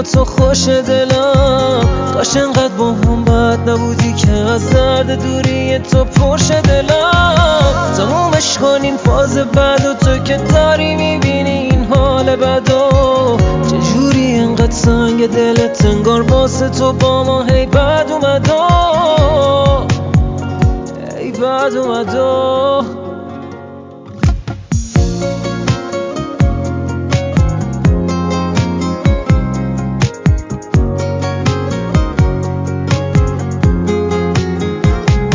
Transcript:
تو خوش دلم. کاش انقدر با هم بد نبودی که از درد دوری تو پرش دلم. تمومش کنین فاز بد و تو که داری میبینی این حال بدو. چجوری انقدر سنگ دلت انگار واسه تو با ما هی بد اومدو، هی بد اومدو.